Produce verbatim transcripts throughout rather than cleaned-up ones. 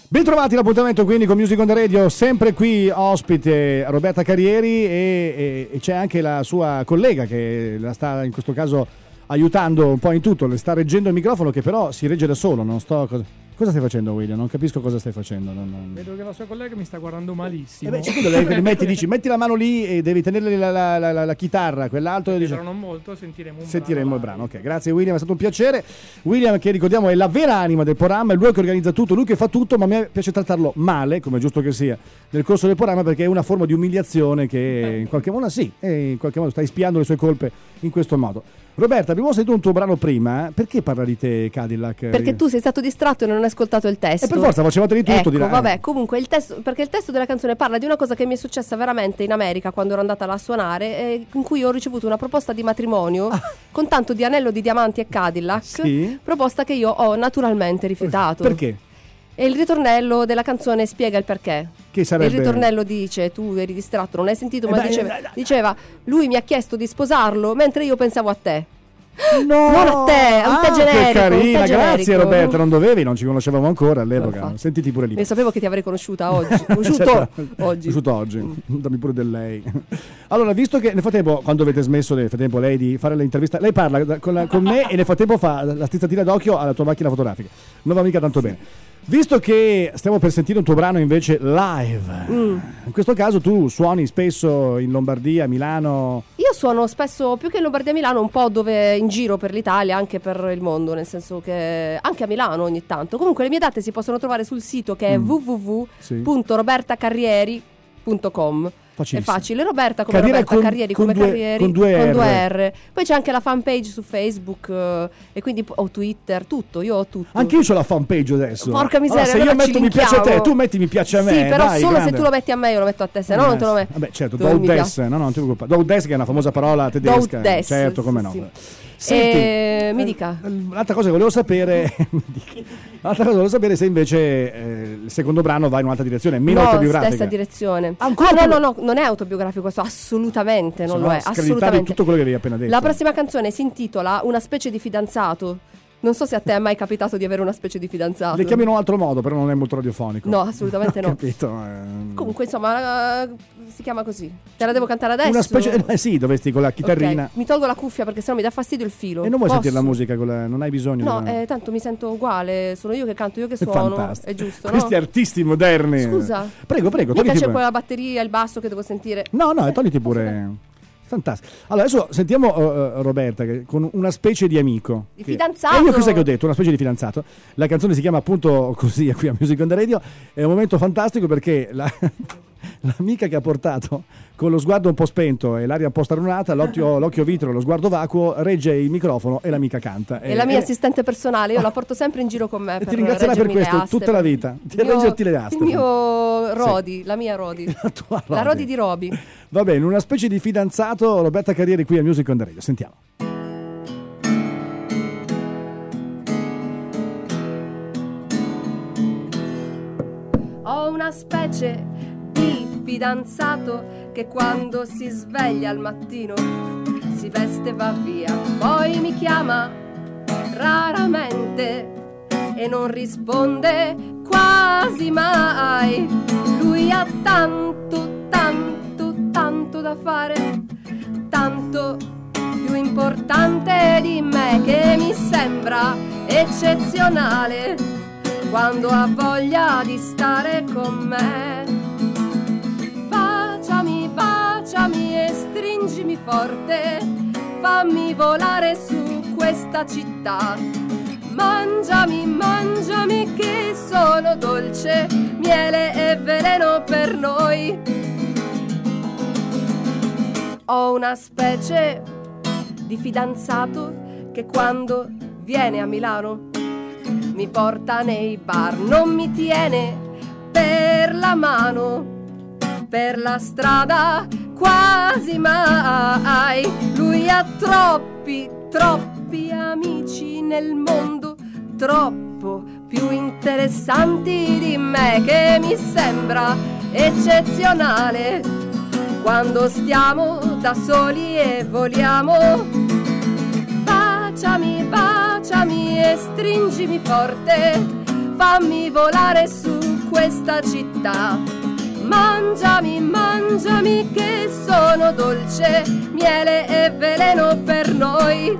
Bentrovati l'appuntamento quindi con Music on the Radio, sempre qui ospite Roberta Carrieri e, e, e c'è anche la sua collega che la sta in questo caso aiutando un po' in tutto, le sta reggendo il microfono che però si regge da solo, non sto... Cosa stai facendo, William? Non capisco cosa stai facendo. Non, non... Vedo che la sua collega mi sta guardando malissimo. Eh beh, secondo lei metti, dici, metti la mano lì e devi tenere la, la, la, la, la chitarra, quell'altro. Dice, dice... però non molto, sentiremo un sentiremo brano. il brano. Ok, grazie William, è stato un piacere. William, che ricordiamo è la vera anima del programma, è lui che organizza tutto, lui che fa tutto, ma a me piace trattarlo male, come è giusto che sia, nel corso del programma, perché è una forma di umiliazione che in qualche modo sì, in qualche modo sta espiando le sue colpe in questo modo. Roberta, abbiamo sentito un tuo brano prima, perché parla di te Cadillac? Perché tu sei stato distratto e non hai ascoltato il testo. E per forza facevate di tutto. Ecco, dirà. vabbè, comunque il testo, perché il testo della canzone parla di una cosa che mi è successa veramente in America quando ero andata là a suonare, eh, in cui ho ricevuto una proposta di matrimonio ah. con tanto di anello di diamanti e Cadillac, sì? Proposta che io ho naturalmente rifiutato. Perché? E il ritornello della canzone spiega il perché. Che sarebbe... Il ritornello dice, tu eri distratto, non hai sentito, eh ma beh, diceva, eh, diceva, lui mi ha chiesto di sposarlo mentre io pensavo a te. No, non a te, a un ah, te generico. Che carina, un te grazie generico. Roberta, non dovevi, non ci conoscevamo ancora all'epoca. Sentiti pure lì. Io sapevo che ti avrei conosciuta oggi. Conosciuto certo. oggi. Conosciuto oggi. Dammi pure del lei. Allora, visto che nel frattempo, quando avete smesso nel frattempo lei di fare l'intervista, lei parla con, la, con me e nel frattempo fa la strizzatina d'occhio alla tua macchina fotografica. Non va mica tanto bene. Visto che stiamo per sentire un tuo brano invece live, mm. in questo caso tu suoni spesso in Lombardia, a Milano? Io suono spesso, più che in Lombardia, a Milano, un po' dove in giro per l'Italia, anche per il mondo, nel senso che anche a Milano ogni tanto. Comunque le mie date si possono trovare sul sito che è mm. w w w punto roberta carrieri punto com. È facile, Roberta come Carriera Roberta, con, Carrieri con come due, Carrieri, con due, con R. due R. Poi c'è anche la fanpage su Facebook eh, e quindi ho Twitter, tutto, io ho tutto. Anche io ho la fanpage adesso. Porca miseria, allora, se allora io metto mi piace a te, tu metti mi piace a me. Sì, però dai, solo grande. se tu lo metti a me io lo metto a te, se no eh, non te lo metto. Vabbè, certo, Doudes, no, no, non ti preoccupare. Doudes che è una famosa parola tedesca. Doudes, certo, come no. Sì. Senti, eh, mi dica. L'altra cosa che volevo sapere l'altra cosa che volevo sapere se invece eh, il secondo brano va in un'altra direzione, meno no, autobiografica. stessa direzione. Ancora ah, no, no, no, non è autobiografico questo, assolutamente non no, lo è, assolutamente. Tutto quello che avevi appena detto. La prossima canzone si intitola Una specie di fidanzato. Non so se a te è mai capitato di avere una specie di fidanzato. Le chiami in un altro modo, però non è molto radiofonico. No, assolutamente no. Capito. Eh... Comunque, insomma, uh, si chiama così. Te la devo cantare adesso? Una specie eh, sì, dovresti con la chitarrina. Okay. Mi tolgo la cuffia perché sennò mi dà fastidio il filo. E non vuoi Posso? sentire la musica con la... non hai bisogno. No, di... eh, tanto mi sento uguale, sono io che canto, io che è suono. Fantastico. È giusto, Questi no? artisti moderni. Scusa. Prego, prego, mica togliti c'è pure. poi la batteria, il basso che devo sentire. No, no, togliti pure. Fantastico. Allora adesso sentiamo uh, Roberta che, con una specie di amico. Di che, fidanzato. E io cosa che ho detto? Una specie di fidanzato. La canzone si chiama appunto così qui a Music on the Radio. È un momento fantastico perché la, l'amica che ha portato con lo sguardo un po' spento e l'aria un po' strarunata, l'occhio, l'occhio vitreo, lo sguardo vacuo, regge il microfono e l'amica canta. È e, la mia e, assistente personale, io la porto sempre in giro con me. E per ti ringrazierà per questo aste, tutta la vita. Ti mio, reggerti le aste. Il mio Rodi, sì. la mia Rodi. La tua Rodi. La Rodi di Roby. Va bene, una specie di fidanzato, Roberta Carrieri qui a Music on the Radio. Sentiamo. Ho una specie di fidanzato che quando si sveglia al mattino si veste e va via, poi mi chiama raramente e non risponde quasi mai. Lui ha tanto, tanto, tanto da fare, tanto più importante di me, che mi sembra eccezionale quando ha voglia di stare con me. Baciami, baciami e stringimi forte, fammi volare su questa città. Mangiami, mangiami che sono dolce, miele e veleno per noi. Ho una specie di fidanzato che quando viene a Milano mi porta nei bar, non mi tiene per la mano per la strada quasi mai. Lui ha troppi, troppi amici nel mondo, troppo più interessanti di me, che mi sembra eccezionale quando stiamo da soli e voliamo. Baciami, baciami e stringimi forte, fammi volare su questa città. Mangiami, mangiami che sono dolce, miele e veleno per noi.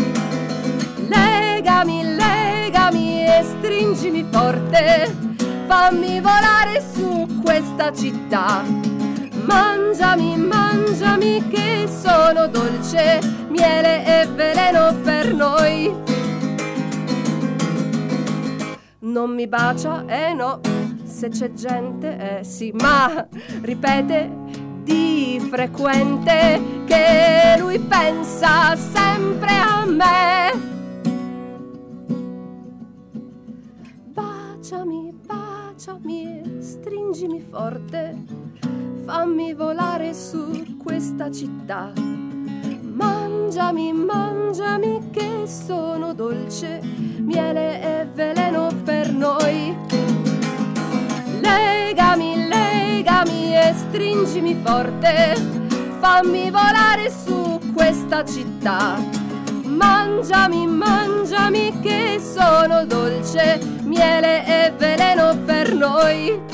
Legami, legami e stringimi forte, fammi volare su questa città. Mangiami, mangiami che sono dolce, miele e veleno per noi. Non mi bacia, eh no, se c'è gente, eh sì, ma ripete di frequente che lui pensa sempre a me. Baciami, baciami e stringimi forte, fammi volare su questa città. Mangiami, mangiami che sono dolce, miele e veleno per noi. Legami, legami e stringimi forte, fammi volare su questa città. Mangiami, mangiami che sono dolce, miele e veleno per noi.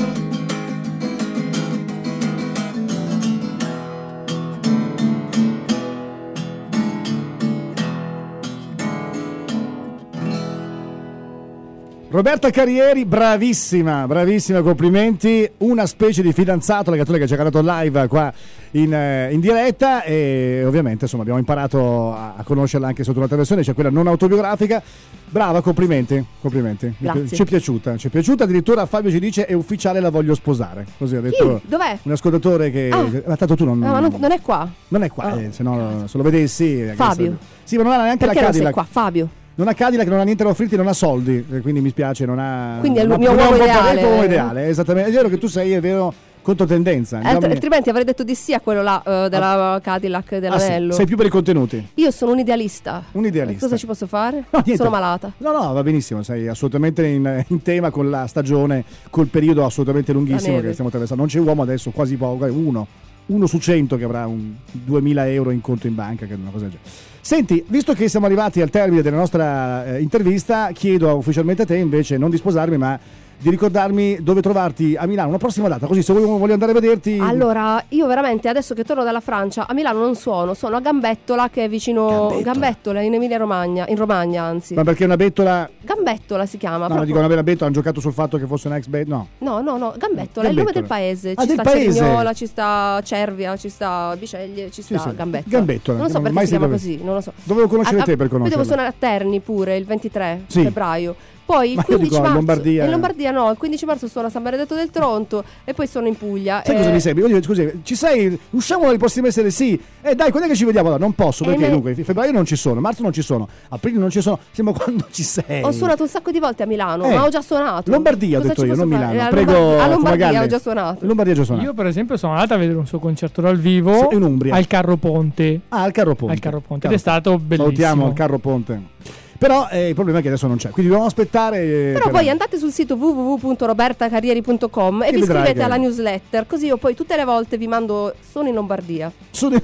Roberta Carrieri, bravissima, bravissima, complimenti, una specie di fidanzato, la cattolica che ci ha cantato live qua in, in diretta e ovviamente insomma abbiamo imparato a, a conoscerla anche sotto un'altra versione, cioè quella non autobiografica. Brava, complimenti, complimenti. Grazie. Ci è piaciuta, ci è piaciuta, addirittura Fabio ci dice è ufficiale, la voglio sposare, così ha detto. Chi? Dov'è? Un ascoltatore che... Ah. Ma tanto tu non... No, ma non, non è qua. Non è qua, Ah. eh, se no se lo vedessi... Fabio. Sì, ma non ha neanche Perché la non sei Cadillac. qua? Fabio. Non ha Cadillac, non ha niente da offrirti, non ha soldi, quindi mi spiace, non ha... Quindi è il non mio ha- uomo non ha un ideale. tuo uomo ideale, esattamente. È vero che tu sei, è vero, controtendenza. Eh, alt- altrimenti avrei detto di sì a quello là eh, della Cadillac e Ah, sì, dell'anello. sei più per i contenuti. Io sono un idealista. Un idealista. E cosa ci posso fare? No, niente. Sono malata. No, no, va benissimo, sei assolutamente in, in tema con la stagione, col periodo assolutamente lunghissimo neve. che stiamo attraversando. Non c'è uomo adesso, quasi poco, uno, uno su cento che avrà un duemila euro in conto in banca, che è una cosa del genere. Senti, visto che siamo arrivati al termine della nostra eh, intervista, chiedo ufficialmente a te invece non di sposarmi, ma di ricordarmi dove trovarti a Milano, una prossima data, così se voglio, voglio andare a vederti. Allora, io veramente adesso che torno dalla Francia, a Milano non suono, sono a Gambettola che è vicino Gambettola, Gambettola in Emilia Romagna, in Romagna anzi. Ma perché una bettola... Gambettola si chiama. No, proprio. non dico una bella bettola, hanno giocato sul fatto che fosse una ex bet, no. No, no, no, Gambettola, è il nome del paese. Ah, Ci del sta paese. Cerignola, ci sta Cervia, ci sta Biceglie, ci Sì, sta sì. Gambettola. Gambettola, Non so non perché mai si chiama sentito- così, non lo so. Dovevo conoscere A- te per Poi devo conoscerla. suonare a Terni pure il ventitré Sì. febbraio. Poi Ma il io quindici dico, marzo in Lombardia- in Lombardia no, il quindici marzo sono a San Benedetto del Tronto e poi sono in Puglia. Sai eh, cosa mi sembri? Io dico, scusi, ci sei? Usciamo il prossimo mese? Sì. Eh dai, quando è che ci vediamo? No, non posso, Eh, perché me- dunque, febbraio non ci sono, marzo non ci sono, aprile non ci sono, siamo quando ci sei. Ho suonato un sacco di volte a Milano, Eh, ma ho già suonato. Lombardia ho Cosa detto ci io, posso non fare? Milano. Eh, a Prego, Lombardia, a Lombardia Fumagalli. ho già suonato. Lombardia ho già suonato. Io per esempio sono andata a vedere un suo concerto dal vivo Sì, in Umbria. al Carro Ponte. Ah, al Carro Ponte. Al Carro Ponte, Carro ed è stato bellissimo. Salutiamo il Carro Ponte. Però eh, il problema è che adesso non c'è, quindi dobbiamo aspettare. eh, Però per- poi andate sul sito w w w punto roberta carrieri punto com e Che vi vedrai iscrivete che- alla newsletter, così io poi tutte le volte vi mando sono in Lombardia. Sono in-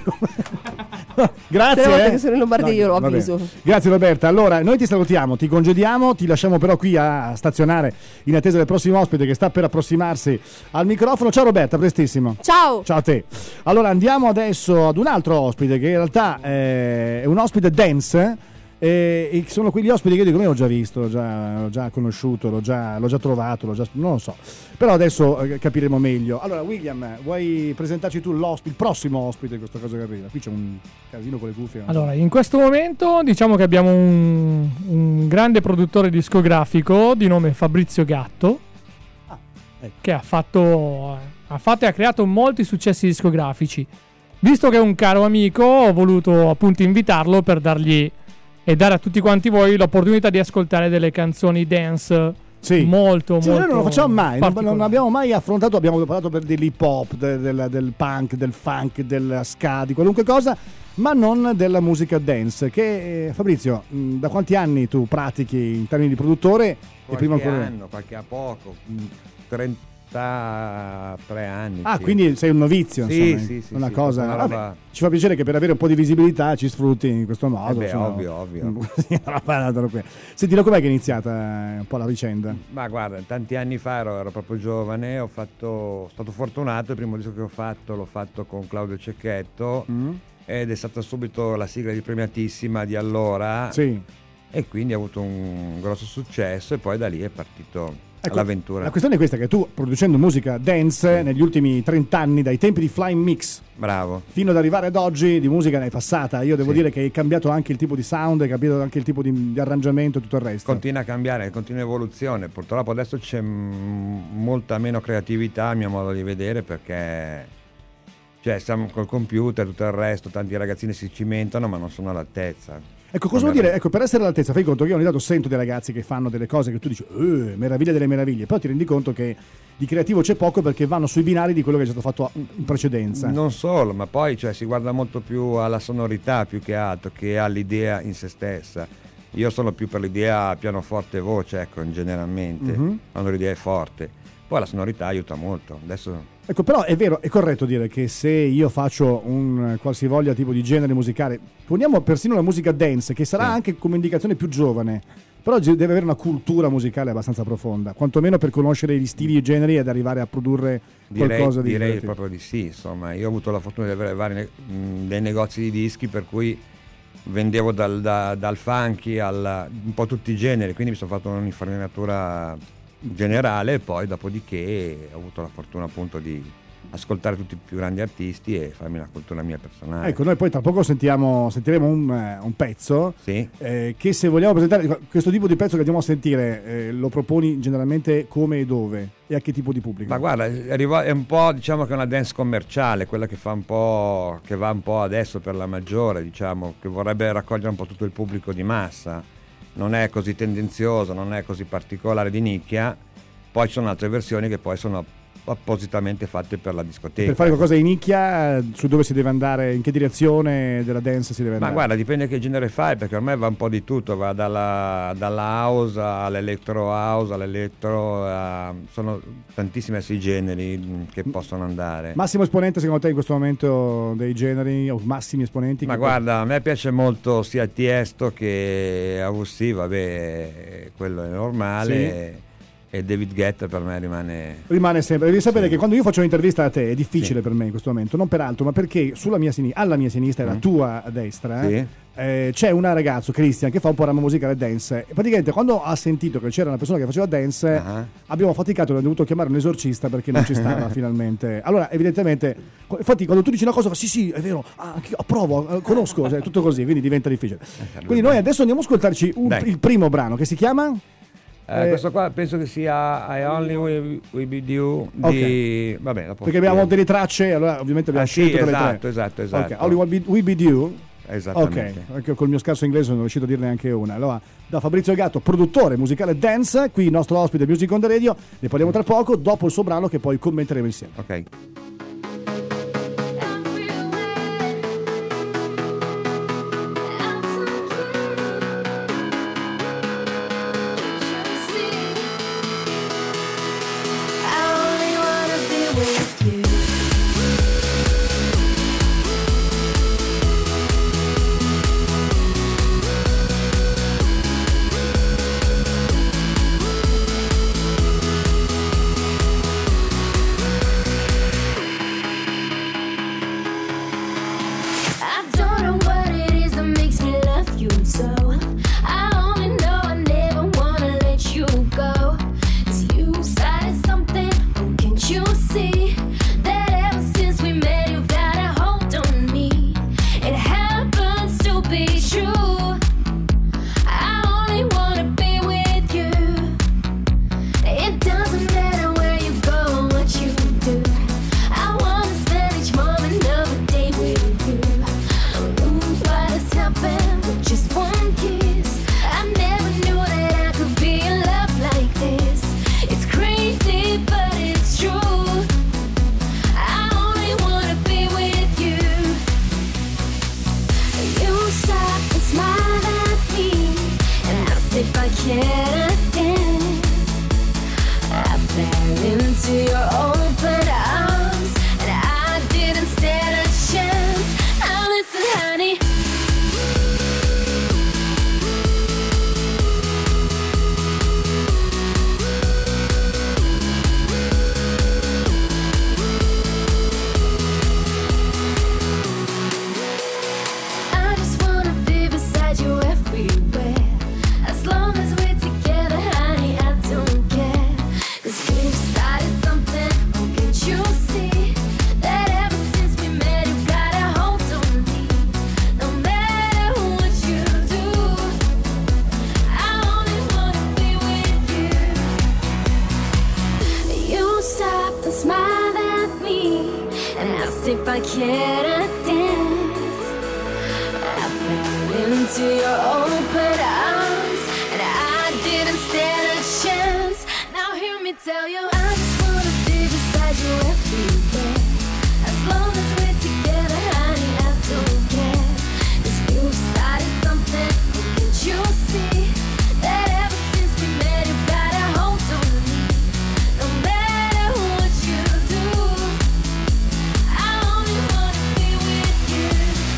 Grazie. Tutte le volte eh. che sono in Lombardia io lo va bene. avviso. Grazie Roberta. Allora, noi ti salutiamo, ti congediamo, ti lasciamo però qui a stazionare in attesa del prossimo ospite che sta per approssimarsi al microfono. Ciao Roberta, prestissimo. Ciao. Ciao a te. Allora andiamo adesso ad un altro ospite che in realtà eh, è un ospite dance. E e sono quegli ospiti che dico, io l'ho già visto, l'ho già, l'ho già conosciuto, l'ho già, l'ho già trovato, l'ho già, non lo so. Però adesso eh, capiremo meglio. Allora, William, vuoi presentarci tu l'ospite, il prossimo ospite di questa cosa che arriva? Qui c'è un casino con le cuffie. non so. Allora, in questo momento diciamo che abbiamo un, un grande produttore discografico di nome Fabrizio Gatto, Ah, ecco. che ha fatto, ha fatto e ha creato molti successi discografici. Visto che è un caro amico, ho voluto appunto invitarlo per dargli e dare a tutti quanti voi l'opportunità di ascoltare delle canzoni dance Sì. molto Sì, molto noi non lo facciamo mai, non, particolari. non abbiamo mai affrontato, abbiamo parlato per dell'hip hop, del, del, del punk, del funk, del ska, di qualunque cosa, ma non della musica dance. Che eh, Fabrizio, mh, da quanti anni tu pratichi in termini di produttore? E Qualche prima ancora... anno, qualche a poco, mh, trenta sta tre anni. Ah, sì. Quindi sei un novizio, sì, insomma, sì, sì, una sì, cosa. una Vabbè, roba... ci fa piacere che per avere un po' di visibilità ci sfrutti in questo modo. Eh beh, insomma. ovvio, ovvio. Senti, com'è che è iniziata un po' la vicenda? Ma guarda, tanti anni fa ero, ero proprio giovane, ho fatto, sono stato fortunato, il primo disco che ho fatto l'ho fatto con Claudio Cecchetto mm. ed è stata subito la sigla di Premiatissima di allora. Sì. E quindi ha avuto un grosso successo e poi da lì è partito ecco, l'avventura. La questione è questa, che tu producendo musica dance sì. negli ultimi trent'anni, dai tempi di Flying Mix bravo fino ad arrivare ad oggi, di musica ne è passata. Io devo sì. dire che hai cambiato anche il tipo di sound, hai cambiato anche il tipo di, di arrangiamento e tutto il resto. Continua a cambiare, continua evoluzione. Purtroppo adesso c'è m- molta meno creatività a mio modo di vedere, perché cioè siamo col computer, tutto il resto, tanti ragazzini si cimentano ma non sono all'altezza. Ecco, cosa vuol dire? Ecco, per essere all'altezza, fai conto che io ogni tanto sento dei ragazzi che fanno delle cose che tu dici, eh, meraviglia delle meraviglie, però ti rendi conto che di creativo c'è poco, perché vanno sui binari di quello che è stato fatto in precedenza. Non solo, ma poi cioè, si guarda molto più alla sonorità più che altro, che all'idea in se stessa. Io sono più per l'idea pianoforte e voce, ecco, generalmente, mm-hmm. quando l'idea è forte. Poi la sonorità aiuta molto. Adesso... Ecco, però è vero, è corretto dire che se io faccio un qualsivoglia tipo di genere musicale, poniamo persino la musica dance, che sarà sì. anche come indicazione più giovane, però deve avere una cultura musicale abbastanza profonda, quantomeno per conoscere gli stili e i generi ed arrivare a produrre direi, qualcosa di direi divertente. Proprio di sì, insomma, io ho avuto la fortuna di avere vari mh, dei negozi di dischi, per cui vendevo dal, da, dal funky al un po' tutti i generi, quindi mi sono fatto un'infarinatura generale, e poi dopodiché ho avuto la fortuna appunto di ascoltare tutti i più grandi artisti e farmi una cultura mia personale. Ecco, noi poi tra poco sentiamo, sentiremo un, eh, un pezzo sì. eh, che se vogliamo presentare, questo tipo di pezzo che andiamo a sentire eh, lo proponi generalmente come e dove e a che tipo di pubblico? Ma guarda, è un po', diciamo che è una dance commerciale, quella che fa un po', che va un po' adesso per la maggiore, diciamo, che vorrebbe raccogliere un po' tutto il pubblico di massa. Non è così tendenzioso, non è così particolare, di nicchia. Poi ci sono altre versioni che poi sono appositamente fatte per la discoteca. Per fare qualcosa di nicchia, su dove si deve andare, in che direzione della dance si deve andare? Ma guarda, dipende che genere fai, perché ormai va un po' di tutto, va dalla, dalla house all'electro house, all'elettro, a, sono tantissimi i generi che possono andare. Massimo esponente secondo te in questo momento dei generi, o massimi esponenti? Ma guarda, può... a me piace molto sia Tiesto che A V C, vabbè, quello è normale. Sì. E David Guetta per me rimane rimane sempre. Devi sapere sì. che quando io faccio un'intervista a te è difficile sì. per me in questo momento, non per altro, ma perché sulla mia sinistra, alla mia sinistra e mm. la tua a destra sì. eh, c'è un ragazzo, Christian, che fa un programma musicale dance, e praticamente quando ha sentito che c'era una persona che faceva dance uh-huh. abbiamo faticato e abbiamo dovuto chiamare un esorcista perché non ci stava finalmente. Allora evidentemente, infatti quando tu dici una cosa fa sì sì è vero, ah, anch'io approvo, conosco, cioè, tutto così, quindi diventa difficile. Quindi noi adesso andiamo a ascoltarci un, il primo brano che si chiama Eh, questo qua penso che sia I Only Will, will Be You di okay. va bene, perché abbiamo delle tracce, allora ovviamente abbiamo ah, scelto sì, tra esatto, le tre. esatto, esatto. Ok, Only Will Be, will be You. Esattamente. Ok, anche col mio scarso inglese non sono riuscito a dirne anche una. Allora, da Fabrizio Gatto, produttore musicale dance, qui il nostro ospite Music on the Radio, ne parliamo tra poco, dopo il suo brano che poi commenteremo insieme. Ok. into your open arms, and I didn't stand a chance. Now hear me tell you, I just wanna be beside you every day. As long as we're together, honey, I don't care. 'Cause you started something, can't you see? That ever since we met, you got a hold on me. No matter what you do, I only wanna be with you.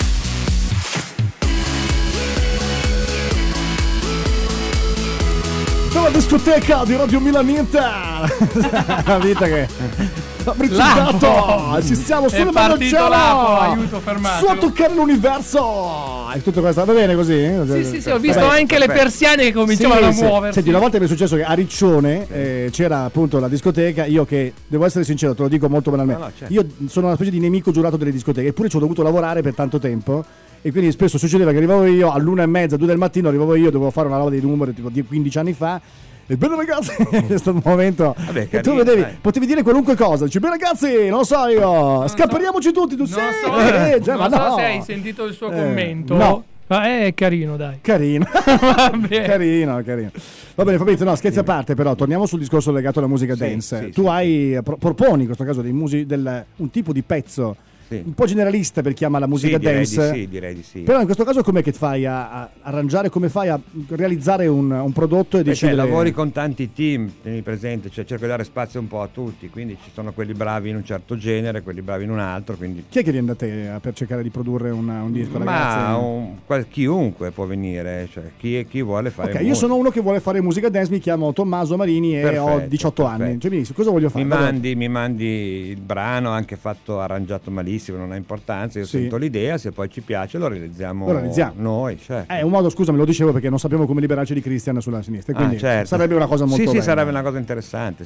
La discoteca di Radio Milanita. La vita che Fabrizio Gatto, ci siamo sulle Lapo, aiuto, fermatelo. su a toccare l'universo. È tutto questo, va bene così? Sì, sì, sì, ho visto vabbè, anche vabbè. le persiane che cominciavano sì, a muoversi. Senti, una volta mi è successo che a Riccione eh, c'era appunto la discoteca. Io che devo essere sincero, te lo dico molto banalmente. No, no, certo. Io sono una specie di nemico giurato delle discoteche, eppure ci ho dovuto lavorare per tanto tempo. E quindi spesso succedeva che arrivavo io all'una e mezza, due del mattino, arrivavo io, dovevo fare una roba dei numeri tipo di quindici anni fa. E bene ragazzi, è stato un momento. Vabbè, che tu vedevi, dai. Potevi dire qualunque cosa. Dici, bene ragazzi, non lo so io, non scapperiamoci so, tutti. Tu non sei. So, eh, cioè, non ma so no. se hai sentito il suo eh, commento. No. Ma è carino, dai. Carino. carino, carino. Va bene, Fabrizio, no, scherzi a parte, però torniamo sul discorso legato alla musica sì, dance. Sì, tu sì, hai pro- proponi in questo caso dei musi- del, un tipo di pezzo sì. un po' generalista per chi ama la musica sì, direi dance. Di sì, direi di sì. Però in questo caso com'è che fai a, a arrangiare, come fai a realizzare un, un prodotto e Beh, decidere... cioè, lavori con tanti team, tieni presente, cioè cerco di dare spazio un po' a tutti, quindi ci sono quelli bravi in un certo genere, quelli bravi in un altro, quindi... Chi è che viene da te per cercare di produrre una, un disco, Ma ragazzi? un, qual, chiunque può venire, cioè chi, chi vuole fare Ok, musica. io sono uno che vuole fare musica dance, mi chiamo Tommaso Marini e perfetto, ho diciotto perfetto. anni. Cioè mi dici, cosa voglio fare? Mi mandi, mi mandi il brano, anche fatto arrangiato malissimo, non ha importanza, io sì. sento l'idea, se poi ci piace lo realizziamo, lo realizziamo. noi. Cioè. È un modo, scusami, lo dicevo perché non sappiamo come liberarci di Christian sulla sinistra, quindi ah, certo. sarebbe una cosa molto sì, bella. Sì, sarebbe una cosa interessante.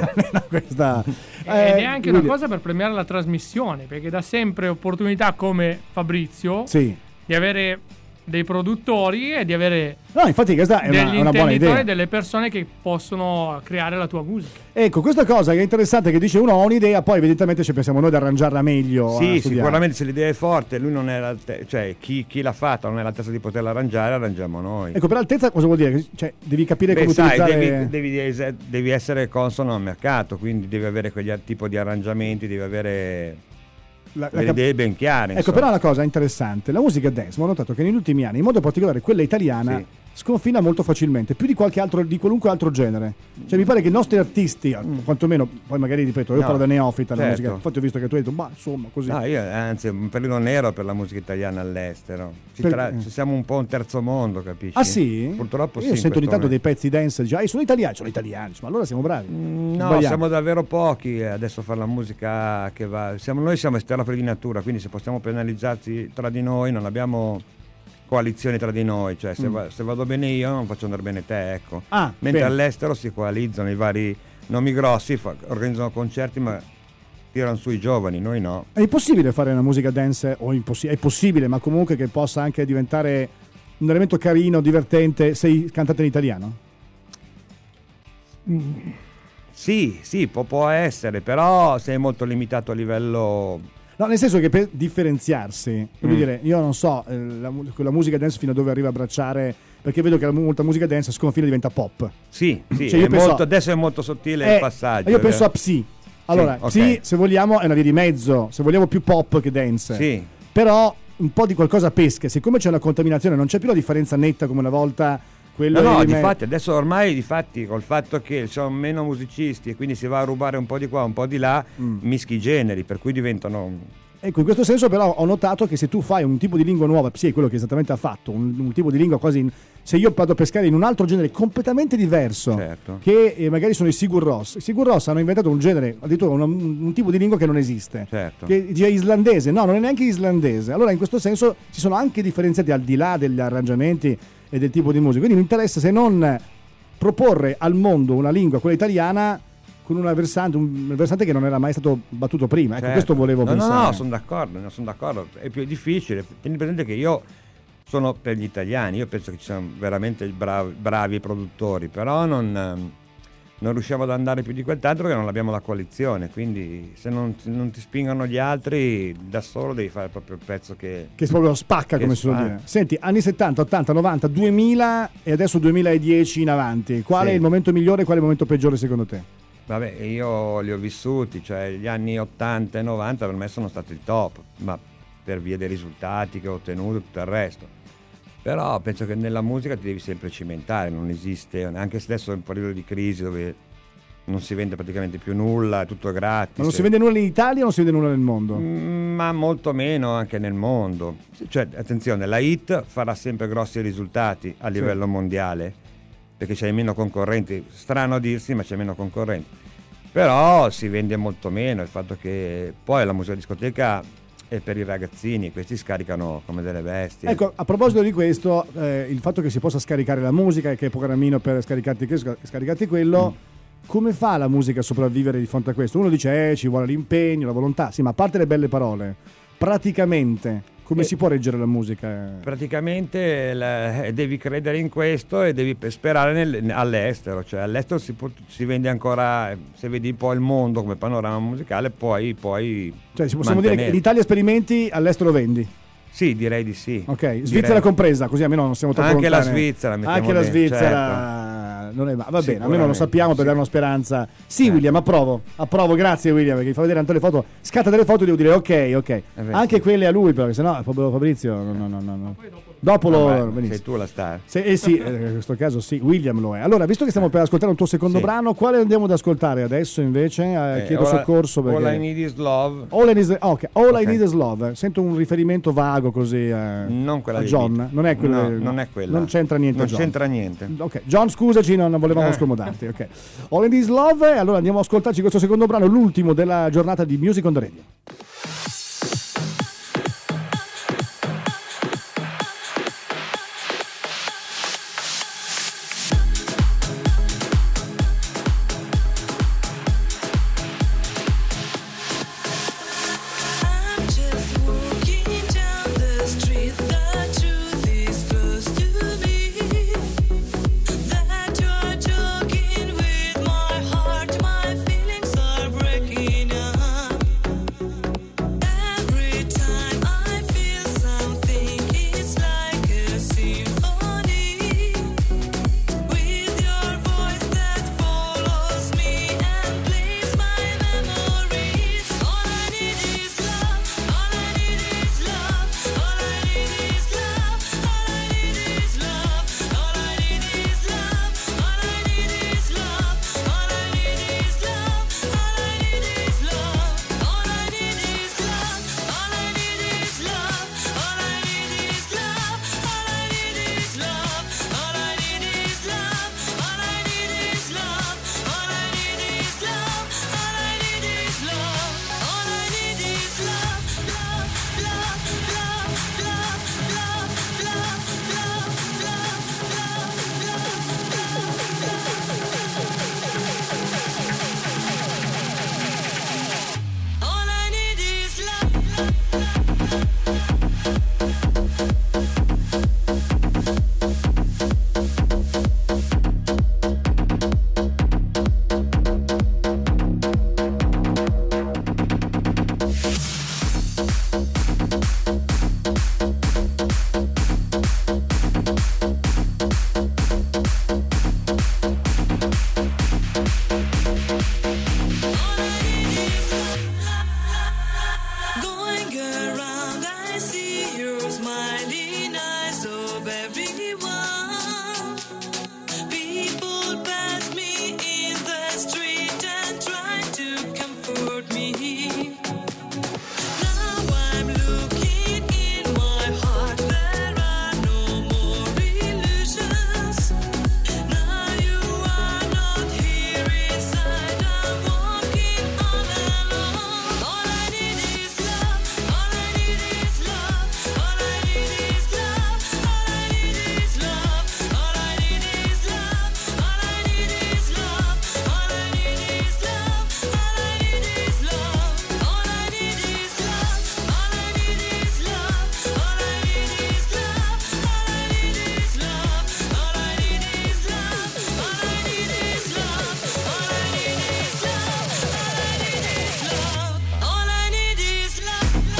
Questa, eh, Ed è anche una cosa per premiare la trasmissione, perché dà sempre opportunità come Fabrizio sì. di avere dei produttori e di avere no, infatti questa è una, una buona idea, delle persone che possono creare la tua musica. Ecco, questa cosa che è interessante, che dice uno ha un'idea, poi evidentemente ci pensiamo noi ad arrangiarla meglio. Sì, sicuramente se l'idea è forte, lui non è l'alte- cioè chi, chi l'ha fatta non è all'altezza di poterla arrangiare, arrangiamo noi. Ecco, per altezza cosa vuol dire? Cioè, devi capire Beh, come sai, utilizzare... devi, devi, devi essere consono al mercato, quindi devi avere quegli tipo di arrangiamenti, devi avere... La, la le cap- idee ben chiare. Ecco, insomma. però una cosa interessante, la musica dance, ho notato che negli ultimi anni, in modo particolare quella italiana, sì. sconfina molto facilmente, più di qualche altro, di qualunque altro genere. Cioè mi pare che i nostri artisti, mm. quantomeno, poi magari ripeto, io no, parlo da neofita certo. la musica, infatti ho visto che tu hai detto, ma insomma, così. No, io anzi, un periodo nero per la musica italiana all'estero. Ci, per... tra... Ci siamo un po' un terzo mondo, capisci? Ah sì? Purtroppo io sì. Io sento ogni tanto dei pezzi dance, dice, ah, sono italiani, sono italiani, ma allora siamo bravi. Mm, no, Sbagliamo. Siamo davvero pochi adesso a fare la musica che va. Siamo, noi siamo esterofili di natura, quindi se possiamo penalizzarci tra di noi, non abbiamo coalizioni tra di noi, cioè se, mm. va, se vado bene io non faccio andare bene te, ecco. Ah, mentre bene. all'estero si coalizzano i vari nomi grossi, fa, organizzano concerti, ma tirano su i giovani, noi no. È impossibile fare una musica dance, o impossi- è possibile, ma comunque che possa anche diventare un elemento carino, divertente, se cantate in italiano? Mm. Sì, sì, può, può essere, però sei molto limitato a livello... No, nel senso che per differenziarsi, voglio mm. dire, io non so, eh, la, la musica dance fino a dove arriva a bracciare, perché vedo che la, molta musica dance sconfina diventa pop. Sì, sì, cioè, io è penso, molto, adesso è molto sottile è, il passaggio. Io penso a Psy. Allora, sì, okay. Psy, se vogliamo, è una via di mezzo, se vogliamo più pop che dance. Sì. Però un po' di qualcosa pesca, siccome c'è una contaminazione, non c'è più la differenza netta come una volta... Quello no, no, me... difatti, adesso ormai difatti col fatto che ci sono meno musicisti e quindi si va a rubare un po' di qua, un po' di là, mm. mischi i generi, per cui diventano... Ecco, in questo senso però ho notato che se tu fai un tipo di lingua nuova, sì, è quello che esattamente ha fatto, un, un tipo di lingua quasi... In, se io vado a pescare in un altro genere completamente diverso, certo. che eh, magari sono i Sigur Rós. I Sigur Rós hanno inventato un genere, addirittura un, un, un tipo di lingua che non esiste, certo. che è islandese, no, non è neanche islandese. Allora in questo senso si sono anche differenziati al di là degli arrangiamenti e del tipo di musica. Quindi mi interessa se non proporre al mondo una lingua, quella italiana, con una versante, un versante che non era mai stato battuto prima. Ecco, certo. Questo volevo no, pensare. No, no, sono d'accordo, no, sono d'accordo. È più difficile. Tieni presente che io sono per gli italiani, io penso che ci siano veramente bravi, bravi produttori, però non, non riusciamo ad andare più di quel tanto perché non abbiamo la coalizione, quindi se non, non ti spingono gli altri, da solo devi fare proprio il pezzo che... Che proprio spacca, che come si suol spacca. dire. Senti, anni settanta, ottanta, novanta, duemila e adesso duemiladieci in avanti. Qual Sì. è il momento migliore e qual è il momento peggiore secondo te? Vabbè, io li ho vissuti, cioè gli anni ottanta e novanta per me sono stati il top, ma per via dei risultati che ho ottenuto e tutto il resto. Però penso che nella musica ti devi sempre cimentare, non esiste, anche se adesso è un periodo di crisi dove non si vende praticamente più nulla, è tutto gratis. Ma non si vende nulla in Italia o non si vende nulla nel mondo? Mm, ma molto meno anche nel mondo. Cioè, attenzione, la hit farà sempre grossi risultati a livello mondiale, perché c'è meno concorrenti, strano a dirsi, ma c'è meno concorrenti. Però si vende molto meno, il fatto che poi la musica discoteca è per i ragazzini, questi scaricano come delle bestie. Ecco, a proposito di questo, eh, il fatto che si possa scaricare la musica e che è programmino per scaricarti questo, scaricarti quello, mm. come fa la musica a sopravvivere di fronte a questo? Uno dice, eh, ci vuole l'impegno, la volontà, sì, ma a parte le belle parole, praticamente come Eh, si può reggere la musica? Praticamente la- eh, devi credere in questo e devi pe- sperare nel- all'estero, cioè all'estero si, può- si vende ancora, eh, se vedi un po' il mondo come panorama musicale, poi, poi Cioè, si possiamo dire che mantenere. l'Italia sperimenti, all'estero vendi. Sì, direi di sì. Ok, Direi- Svizzera compresa, così almeno non siamo troppo Anche la lontani. Svizzera, mettiamo Anche la dentro, Svizzera non è ma- va bene, almeno lo Sicuramente, sappiamo per sì. dare una speranza. Sì, Eh. William, approvo. Approvo, grazie William, perché mi fa vedere tanto le foto. Scatta delle foto e devo dire ok, ok. beh, Anche sì. quelle a lui, perché sennò proprio Fabrizio no, no, no, no, no. Dopo lo Vabbè, benissimo. sei tu la star. Se- eh sì, eh, in questo caso sì, William lo è. Allora, visto che stiamo per ascoltare un tuo secondo Sì. brano, quale andiamo ad ascoltare adesso invece? Eh, Eh, chiedo all I- soccorso perché All I Need Is Love. All I Need, ok, All I Ok. Need Is Love. Sento un riferimento vago così eh, Non quella a dei John. Beatles. Non è quella. No, non è quella. Non c'entra niente. Non John. c'entra niente. Ok, John, scusaci, non volevamo Eh. scomodarti. Ok. All I Need Is Love. E allora andiamo ad ascoltarci questo secondo brano, l'ultimo della giornata di Music on the Radio. I'm just walking down the street. The truth is close to me. That you're joking with my heart. My feelings are breaking up. Every time I feel something, it's like a symphony. With your voice that follows me and plays my memories. All I need is love. All I need is love. All I need is love. All I need is love. All I need is love. All I need is love. All I need is love. All I need is love. All I need is love. All I need is love. All I need is love. All I need is love. All I need is love. All I need is love. All I need is love. All I need is love. All I need is love. Love, love, love, love, love, love, love, love, love. All I need is love. Going around, I see your smiling eyes of everyone. People pass me in the street and try to comfort me. Now I'm looking in my heart, there are no more illusions. Now you are not here inside, I'm walking all alone. All I need is love, all I need is love, all I need is love, all I need is love,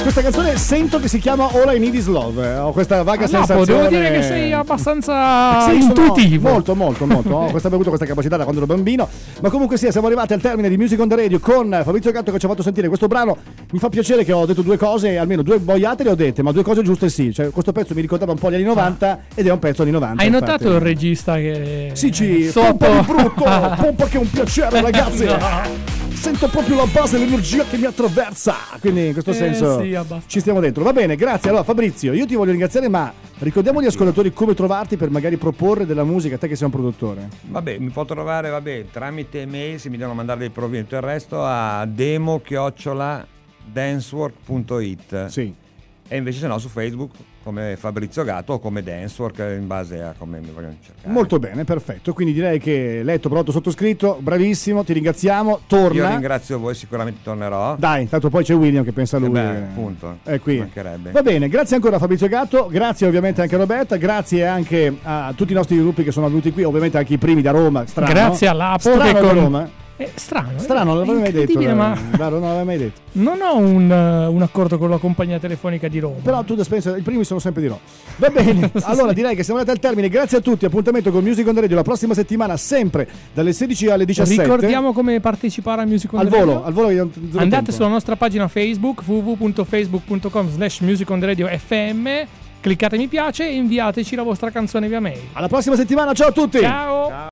Questa canzone sento che si chiama All I Need Is Love. Ho questa vaga Ah, sensazione. devo dire che sei abbastanza Sì, sono intuitivo. molto, molto, molto. Ho questa, avuto questa capacità da quando ero bambino. Ma comunque sia, siamo arrivati al termine di Music on the Radio con Fabrizio Gatto che ci ha fatto sentire questo brano. Mi fa piacere che ho detto due cose, almeno due boiate le ho dette, ma due cose giuste sì. Cioè, questo pezzo mi ricordava un po' gli anni novanta ed è un pezzo anni novanta. Hai infatti. notato il regista che Sì, ci sotto pompa di brutto, pompa che è un piacere, ragazzi. No. Sento proprio la base, l'energia che mi attraversa. Quindi in questo Eh, senso sì, abbastanza. ci stiamo dentro. Va bene, grazie. Allora Fabrizio, io ti voglio ringraziare, ma ricordiamo agli ascoltatori come trovarti per magari proporre della musica, te che sei un produttore. Vabbè, mi può trovare vabbè, tramite email, se mi devono mandare dei provini, tutto il resto a demo chiocciola dancework punto it. Sì. E invece se no su Facebook come Fabrizio Gatto o come Dancework in base a come mi vogliono cercare. Molto bene, perfetto. Quindi direi che letto, prodotto, sottoscritto, bravissimo, ti ringraziamo. Torna. Io ringrazio voi, sicuramente tornerò. Dai, tanto poi c'è William che pensa a lui. Eh beh, appunto, È qui. mancherebbe. Va bene, grazie ancora a Fabrizio Gatto, grazie ovviamente anche a Roberta, grazie anche a tutti i nostri gruppi che sono venuti qui, ovviamente anche i primi da Roma. Strano. Grazie all'Apo Strano che da con- Roma. È strano. Strano, non è l'avevo mai detto. incredibile, ma Vero, non l'avevo mai detto. non ho un, uh, un accordo con la compagnia telefonica di Roma. Però tu da Spencer, i primi sono sempre di no. Va bene, allora direi che siamo andati al termine. Grazie a tutti, appuntamento con Music on the Radio la prossima settimana, sempre dalle sedici alle diciassette. Ricordiamo come partecipare a Music on al the volo, Radio. al volo. io non- zero Andate tempo. sulla nostra pagina Facebook w w w punto facebook punto com slash music on the radio f m, cliccate mi piace e inviateci la vostra canzone via mail. Alla prossima settimana, ciao a tutti. Ciao.